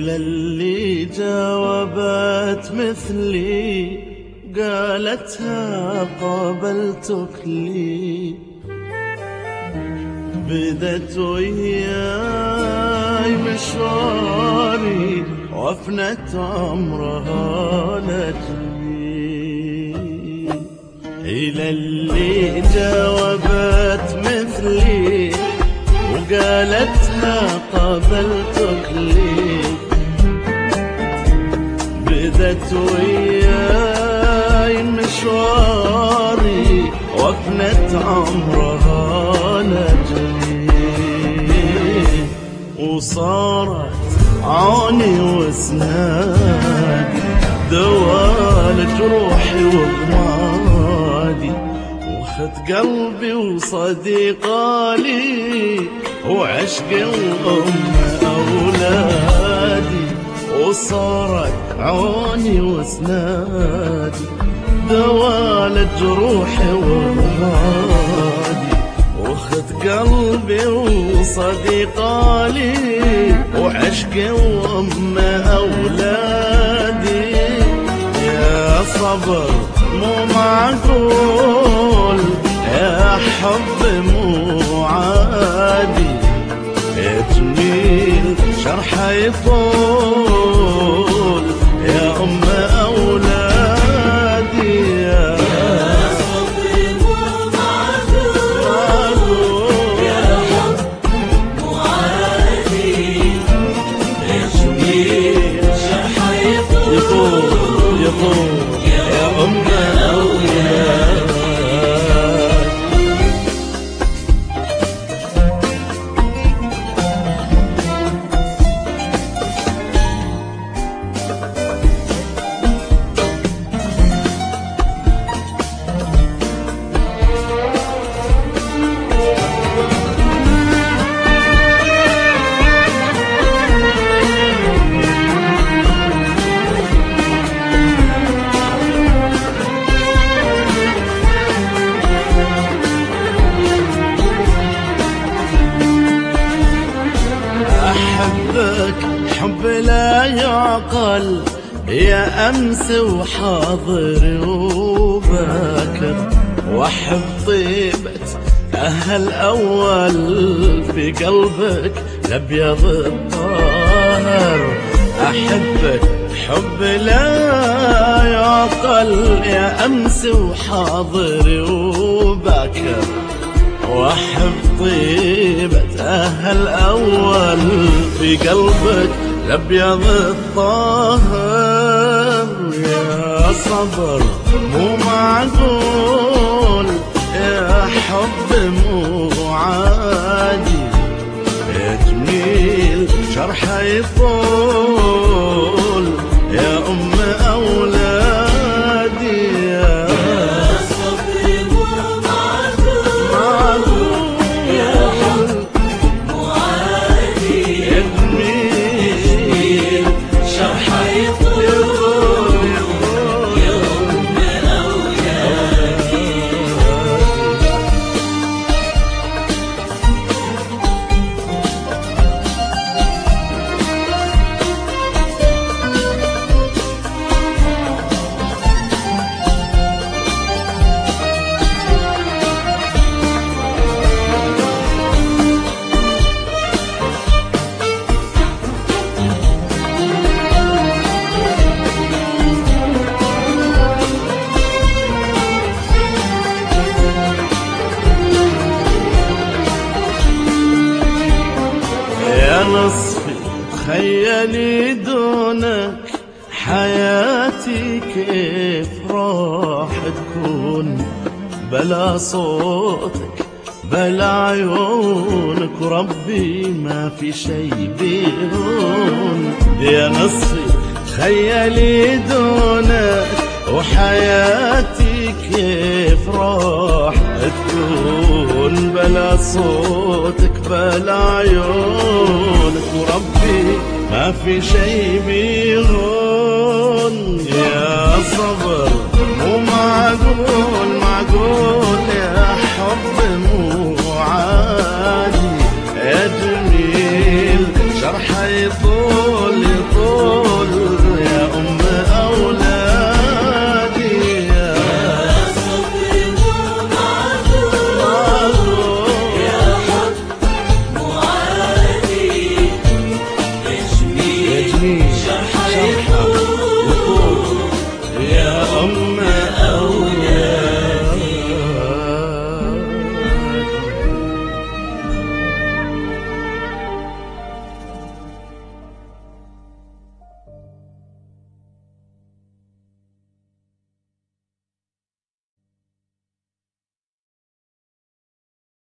إلى اللي جاوبت مثلي قالتها قابلتك لي، بدت وياي مشواري وافنت عمرها لجلي. إلى اللي جاوبت مثلي وقالتها قابلتك لي، بدت وياي مشواري وافنت عمرها لجلي، وصارت عوني واسنادي دوال جروحي وضمادي، وخد قلبي وصديقالي وعشقي وأم أولادي، وصارت عوني واسنادي دوال جروحي وضمادي، وخد قلبي وصديقالي وعشقي وأم أولادي. يا صبر مو معقول، يا حب مو عادي، يا جميل شرحه يطول يا أم أولادي. يا صبر مو معقول، يا حب مو عادي، يا جميل شرحه يطول يا أم أولادي. حب لا يعقل يا أمس وحاضر وباكر، وأحب طيبة أهل أول في قلبك الأبيض الطاهر. أحبك حب لا يعقل يا أمس وحاضر وباكر، وأحب طيبة أهل أول في قلبك الأبيض الطاهر. يا صبر مو معقول، يا حب مو عادي، يا جميل شرحه يطول يا أم أولادي. يا صبر مو معقول، يا حب مو عادي، يا جميل شرحه يطول يا أم أولادي. نصفي تخيلي دونك حياتي كيف راح تكون، بلا صوتك بلا عيونك وربي ما في شي بيهون. يا نصفي تخيلي دونك وحياتي كيف راح تكون، بلا صوتك بلا عيونك وربي ما في شي بيهون. يا صبر مو معقول معقول، يا حب مو عادي، يا جميل شرحه يطول